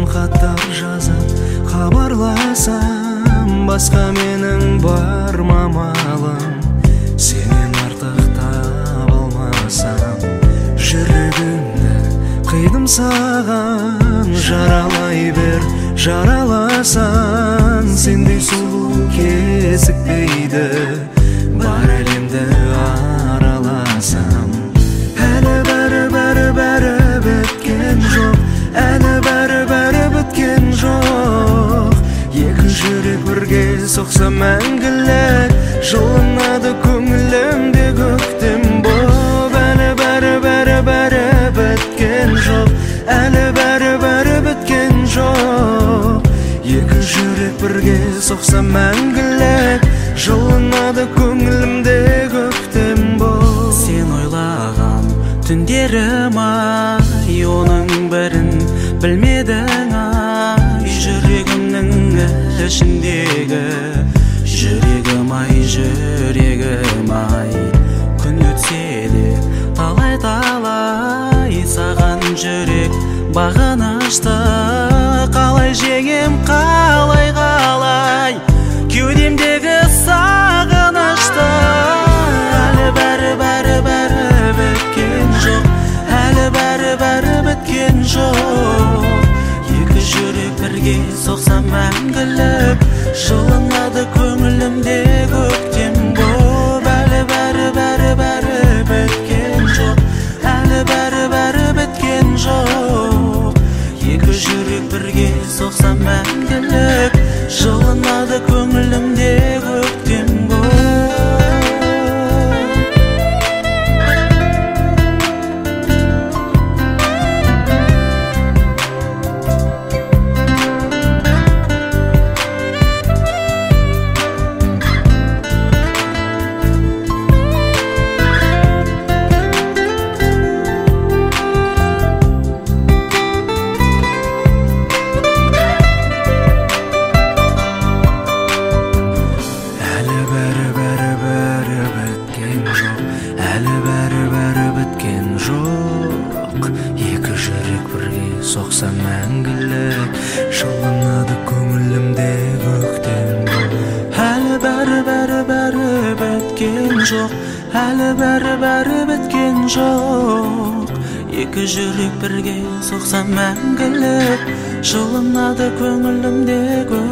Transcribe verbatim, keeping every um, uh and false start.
хаттар жазып хабарласам, басқа менің бар мамалым, сенен артық таба алмасам. Жүрегімді қидым саған, жаралай бер, жараласаң. Сендей сұлу кезікпейді, бар әлемді араласам. Әлі бәрі бәрі бәрі біткен жоқ, әлі бәрі бәрі біткен жоқ. Екі жүрек бірге соқса мәңгілік, жылынады көңілімде көктем боп. Әлі бәрі бәрі бәрі біткен жоқ, әлі бәрі бәрі біткен жоқ. Екі жүрек бірге соқса мәңгілік, жылынады көңілімде көктем боп. Сен ойлаған түндерім ай, оның бірін білмедің ай. Жүрегімнің ішіндегі жүрегім ай, жүрегім ай. Күн өтсе де талай талай, саған жүрек бағынышты. Қалай жеңем, қалай қалай кеудемдегі сағынышты. Әлі бәрі бәрі бәрі біткен жоқ, әлі бәрі бәрі біткен жоқ. Екі жүрек бірге соқса мәңгілік, жылынады көңілімде көктем боп. Әлі бәрі бәрі бәрі біткен жоқ, әлі бәрі бәрі біткен жоқ. Екі жүрек бірге соқса мәңгілік, жылынады көңілімде көктем боп. Әлі бәрі бәрі біткен жоқ, екі жүрек бірге соқса мәңгілік, жылынады көңілімде көктем боп. Әлі бәрі бәрі бәрі біткен жоқ, әлі бәрі бәрі біткен жоқ. Екі жүрек бірге соқса мәңгілік, жылынады көңілімде көктем.